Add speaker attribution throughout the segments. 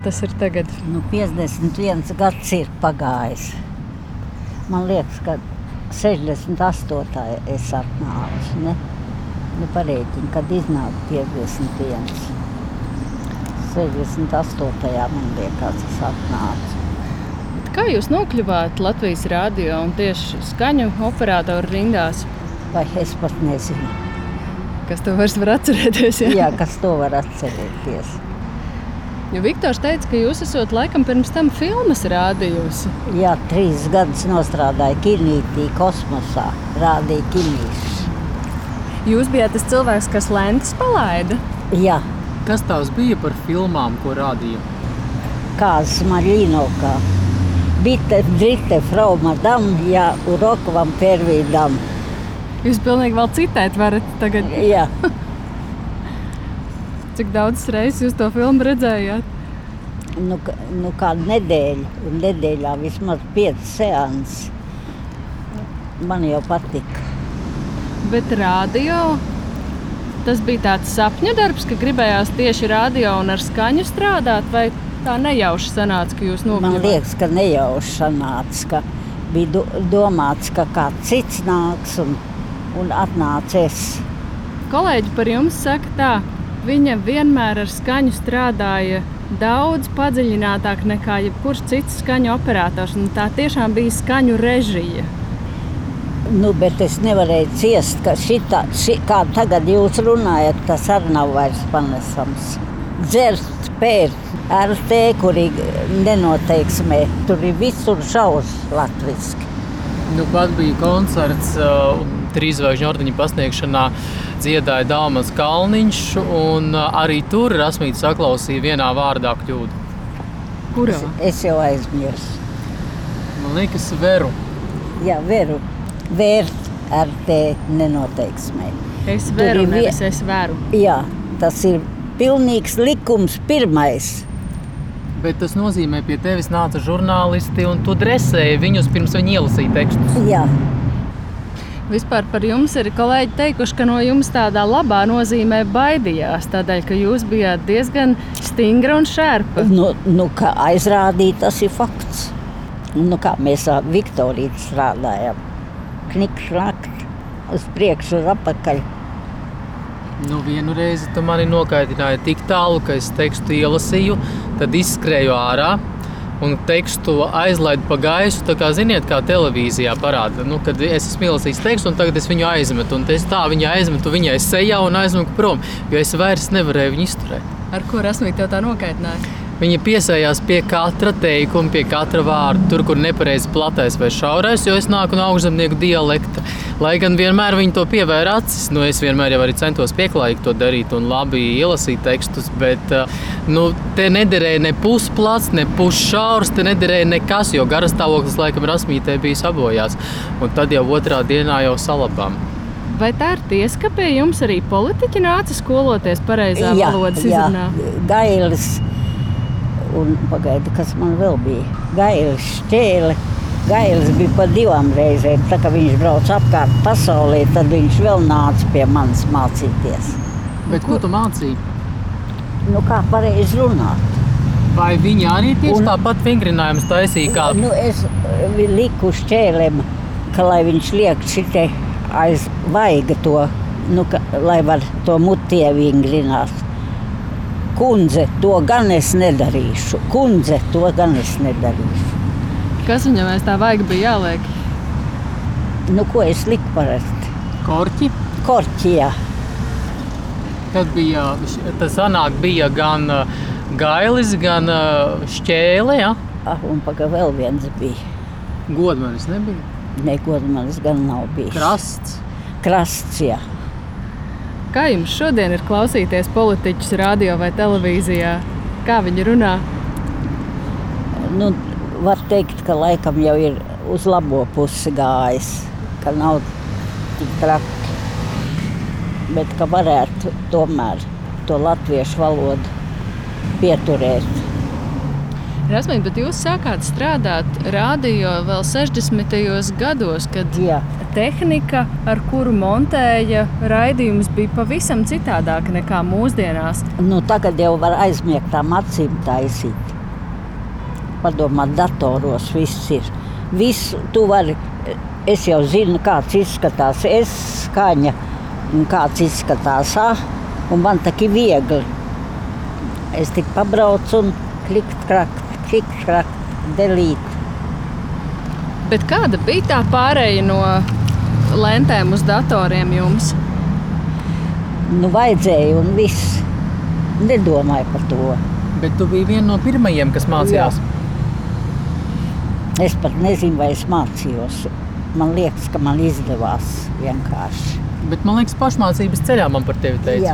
Speaker 1: Tas ir tagad.
Speaker 2: 51 gads ir pagājis. Man liekas, ka 68. es atnācu, ne? Parēķini, kad iznāk 51. 68. man liekas, es atnācu.
Speaker 1: Kā jūs nokļuvāt Latvijas radio un tieši skaņu operātoru rindās?
Speaker 2: Vai es pat nezinu.
Speaker 1: Kas to vairs var atcerēties?
Speaker 2: Jā, kas to var atcerēties.
Speaker 1: Jo Viktors teica, ka jūs esat laikam pirms tam filmas rādījusi.
Speaker 2: Jā, 3 gadus nostrādāju Kirnītī, kosmosā, rādīju kinīšus.
Speaker 1: Jūs bijāt tas cilvēks, kas lentas palaida?
Speaker 2: Jā.
Speaker 3: Kas tās bija par filmām, ko rādīja?
Speaker 2: Kāzas Maļīnovkā. Bitte, dritte, Frau Madame, ja Urokovam Pervīdam.
Speaker 1: Jūs pilnīgi vēl citēt varat tagad?
Speaker 2: Jā.
Speaker 1: Cik daudz reizes jūs to filmu redzējāt?
Speaker 2: Nu kādu nedēļu, un nedēļā vismaz 5 seanses. Man jau patika.
Speaker 1: Bet radio, tas bija tāds sapņu darbs, ka gribējās tieši radio un ar skaņu strādāt, vai tā nejauši sanāca, ka jūs nokļuvāt?
Speaker 2: Man liekas, ka nejauši sanāca, ka bija domāts, ka kāds cits nāks un atnācies.
Speaker 1: Kolēģi par jums saka tā, viņa vienmēr ar skaņu strādāja daudz padziļinātāk nekā jebkurš cits skaņu operators, un tā tiešām bija skaņu režija.
Speaker 2: Bet es nevarēju ciest, ka kā tagad jūs runājat, tas arī nav vairs panesams. Dzert, pērt, RT, kuri nenoteiksmē, tur ir visur šaus latviski.
Speaker 3: Pat bija koncerts 3 zvaigžņu ordeņa pasniegšanā, dziedāja Dalmans Kalniņš, un arī tur Rasmīte saklausīja vienā vārdā kļūdu.
Speaker 1: Kurā?
Speaker 2: Es jau aizmirsu.
Speaker 3: Man liekas, Veru.
Speaker 2: Jā, Veru. Vērt RT nenoteiksmē.
Speaker 1: Es veru, nevis es veru.
Speaker 2: Jā, tas ir pilnīgs likums pirmais.
Speaker 3: Bet tas nozīmē, pie tevis nāca žurnālisti un tu dresēji viņus pirms viņi ielasīja tekstus.
Speaker 2: Jā.
Speaker 1: Vispār par jums ir kolēģi teikuši, ka no jums tādā labā nozīmē baidījās, tādēļ, ka jūs bijāt diezgan stingra un šērpa.
Speaker 2: Kā aizrādīt, tas ir fakts. Kā mēs ar Viktorītu strādājam. Knikt, šlakt, uz priekšu, uz apakaļ.
Speaker 3: Vienu reizi tu mani nokaitināji tik tālu, ka es tekstu ielasīju, tad izskrēju ārā un tekstu aizlaidu pa gaisu, tā kā ziniet, kā televīzijā parāda. Kad es esmu ielasījis tekstu un tagad es viņu aizmetu, un es tā viņu aizmetu viņai sejā un aizmetu prom, jo es vairs nevarēju viņu izturēt.
Speaker 1: Ar ko Rasmīte tev tā nokaitināja?
Speaker 3: Viņa piesējās pie katra teikuma, pie katra vārda, tur, kur nepareizi platais vai šaurais, jo es nāku no augšzemnieku dialekta. Lai gan vienmēr viņi to pievēra acis, es vienmēr jau arī centos pieklājīgi to darīt un labi ielasīt tekstus, bet te nederēja ne pusplats, ne pusšaurs, te nederēja nekas, jo garastāvoklis laikam Rasmītei bija sabojās. Un tad jau otrā dienā jau salabām.
Speaker 1: Vai tā ir tiesa, ka pie jums arī politiķi nāca skoloties pareizā valodas izrunā?
Speaker 2: Jā, Gailis. Un pagaidi, kas man vēl bija? Gailis Šķēle. Gailis bija pa 2 reizēm. Tā kā viņš brauc apkārt pasaulē, tad viņš vēl nāca pie manis mācīties.
Speaker 3: Bet ko tu mācīji?
Speaker 2: Kā pareizi runāt.
Speaker 3: Vai viņi arī tieši tāpat vingrinājumus taisīja kā?
Speaker 2: Es liku Šķēlem, ka lai viņš liek šitai aiz vaiga to, lai var to mutie vingrināt. Kundze, to gan es nedarīšu.
Speaker 1: Kas viņam aiz tā vaiga bija jāliek?
Speaker 2: Ko es liku parasti?
Speaker 3: Korķi?
Speaker 2: Korķi, jā.
Speaker 3: Tad tas sanāk bija gan Gailis, gan Šķēle, jā?
Speaker 2: Un vēl viens bija.
Speaker 3: Godmanis nebija?
Speaker 2: Ne, Godmanis gan nav bijis.
Speaker 3: Krasts?
Speaker 2: Krasts, jā.
Speaker 1: Kā jums šodien ir klausīties politiķus radio vai televīzijā? Kā viņi runā?
Speaker 2: Var teikt, ka laikam jau ir uz labo pusi gājis, ka nav tik traki. Bet ka varētu tomēr to latviešu valodu pieturēt.
Speaker 1: Rasmīt, bet jūs sākāt strādāt radio vēl 60. gados, kad
Speaker 2: Jā.
Speaker 1: tehnika, ar kuru montēja raidījumus, bija pavisam citādāka nekā mūsdienās.
Speaker 2: Nu, tagad jau var aizmiegtām acīm taisīt. Padomā, datoros viss ir. Visu tu vari, es jau zinu, kāds izskatās skaņa un kāds izskatās un man tak ir viegli. Es tik pabraucu un klikt, krakt, delīt.
Speaker 1: Bet kāda bija tā pārēja no lentēm uz datoriem jums?
Speaker 2: Nu, vajadzēja un viss. Nedomāju par to.
Speaker 3: Bet tu biji viena no pirmajiem, kas mācījās.
Speaker 2: Es pat nezinu, vai es mācījos. Man liekas, ka man izdevās vienkārši.
Speaker 3: Bet man liekas, pašmācības ceļā man par tevi teica.
Speaker 2: Jā.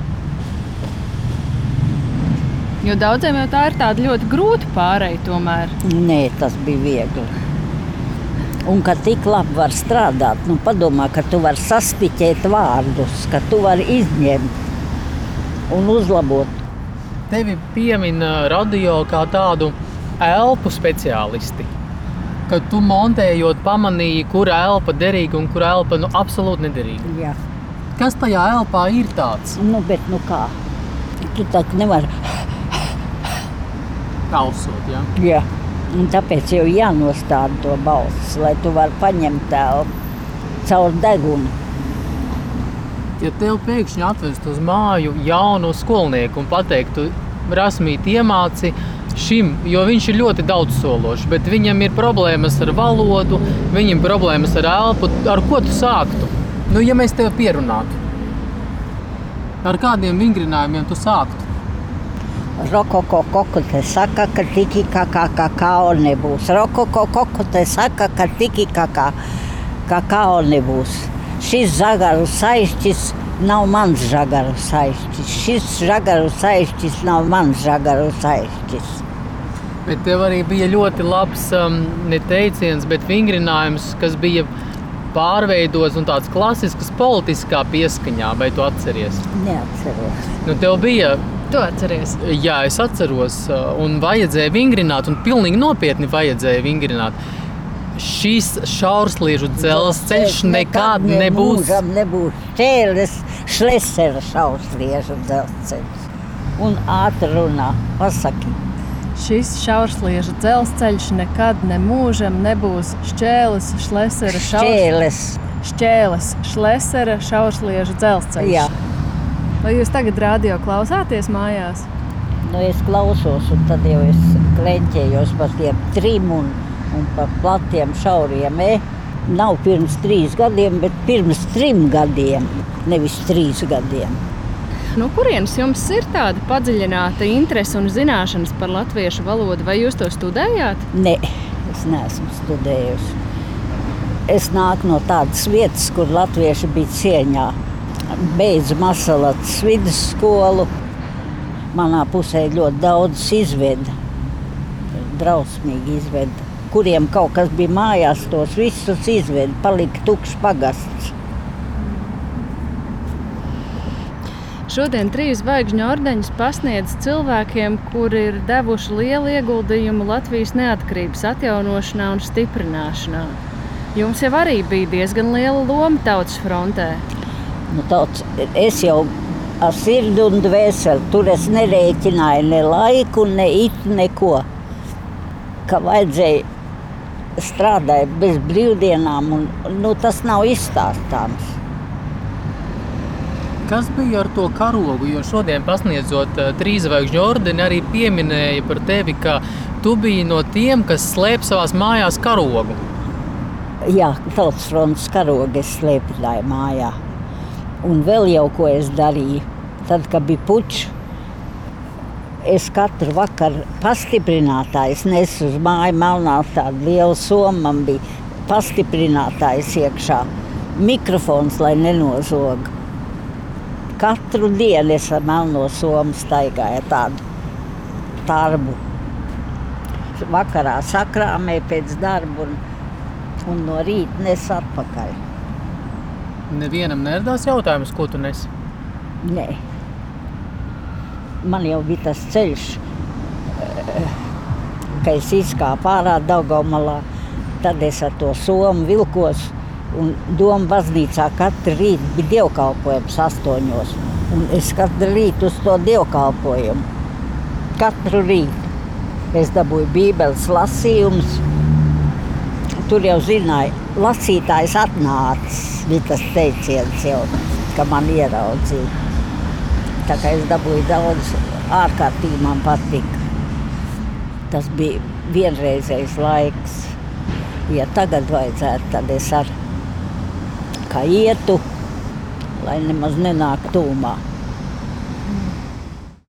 Speaker 1: Jo daudziem jau tā ir tāda ļoti grūta pārēja tomēr.
Speaker 2: Nē, tas bija viegli. Un ka tik labi var strādāt, nu padomā, ka tu vari sastiķēt vārdus, ka tu vari izņemt un uzlabot.
Speaker 3: Tevi piemin radio kā tādu elpu speciālisti. Kad tu montējot pamanīji, kura elpa derīga un kura elpa absolūti nederīga.
Speaker 2: Jā.
Speaker 3: Kas tajā elpā ir tāds?
Speaker 2: Nu, bet nu kā? Tu tā nevar.
Speaker 3: Kalsot, jā?
Speaker 2: Jā. Un tāpēc jau jānostāda to balss, lai tu vari paņemt telpu caur degunu.
Speaker 3: Ja tev pēkšņi atvest uz māju jaunu skolnieku un pateiktu, Rasmīt, iemāci šim, jo viņš ir ļoti daudzsološs, bet viņam ir problēmas ar valodu, viņam ir problēmas ar elpu, ar ko tu sāktu? Nu, ja mēs tevi pierunātu, ar kādiem vingrinājumiem tu sāktu?
Speaker 2: Rokoko koko te saka, ka tiki kakao nebūs. Rokoko koko te saka, ka tiki kakao nebūs. Šis zagaru saišķis nav mans žagaru saišķis. Šis žagaru saišķis nav mans žagaru saišķis.
Speaker 3: Bet tev arī bija ļoti labs ne teiciens, bet vingrinājums, kas bija pārveidots un tāds klasisks politiskā pieskaņā. Vai tu atceries?
Speaker 2: Neatceros.
Speaker 3: Nu, tev bija...
Speaker 1: Tu atceries?
Speaker 3: Jā, es atceros, un vajadzēja vingrināt, un pilnīgi nopietni vajadzēja vingrināt. Šis šaursliežu dzelzceļš nekad nebūs.
Speaker 2: Nebūs Šķēles Šlesera šaursliežu dzelzceļš. Un ātri runā, pasaki.
Speaker 1: Šis šaursliežu dzelzceļš nekad nemūžam nebūs Šķēles Šlesera Šķēles Šlesera šaursliežu dzelzceļš.
Speaker 2: Jā.
Speaker 1: Vai jūs tagad radio klausāties mājās?
Speaker 2: Nu, es klausos, un tad jau es kleņķējos par tiem trim un par platiem šauriem. Nav pirms 3 gadiem, bet pirms 3 gadiem, nevis 3 gadiem.
Speaker 1: No kurienes jums ir tāda padziļināta interese un zināšanas par latviešu valodu? Vai jūs to studējāt?
Speaker 2: Nē, es neesmu studējusi. Es nāku no tādas vietas, kur latvieši bija cieņā. Beidzu Masalacas vidusskolu. Manā pusē ļoti daudz izveda, drausmīgi izveda. Kuriem kaut kas bija mājās, tos visus izveda, palika tukšs pagasts.
Speaker 1: Šodien 3 zvaigžņu ordeņus pasniedz cilvēkiem, kuri ir devuši lielu ieguldījumu Latvijas neatkarības atjaunošanā un stiprināšanā. Jums jau arī bija diezgan liela loma Tautas frontē.
Speaker 2: Nu, es jau ar sirdi un dvēseli, tur es nerēķināju ne laiku, ne neko. Ka vajadzēja strādāt bez brīvdienām, un tas nav izstāstāms.
Speaker 3: Kas bija ar to karogu? Jo šodien pasniedzot 3 zvaigžņu ordeni arī pieminēja par tevi, ka tu biji no tiem, kas slēp savās mājās karogu.
Speaker 2: Jā, Tautas frontes karogu es slēpināju mājā. Un vēl jau ko es darīju. Tad, kad bija pučs, es katru vakaru pastiprinātājs nesu uz māju melnā tāda liela soma. Man bija pastiprinātājs iekšā. Mikrofons, lai nenozog. Katru dienu es ar melno somu staigāju tādu tarbu. Vakarā sakrāmēju pēc darbu un no rīta nesu atpakaļ.
Speaker 3: Nevienam neradās jautājums, ko tu nes?
Speaker 2: Nē. Man jau bija tas ceļš ka es izkāpu ārā Daugavmalā, tad es ar to somu vilkos un Doma baznīcā katru rītu bija dievkalpojums 8. Un es katru rītu uz to dievkalpojumu. Katru rītu. Es dabūju bībeles lasījumus. Tur jau zināju, lasītājs atnācis. Bija tas teiciens jau, ka man ieraudzīja. Tā kā es dabūju daudz, ārkārtīgi man patika. Tas bija vienreizējs laiks. Ja tagad vajadzētu, tad es ar kā ietu, lai nemaz nenāk tūmā.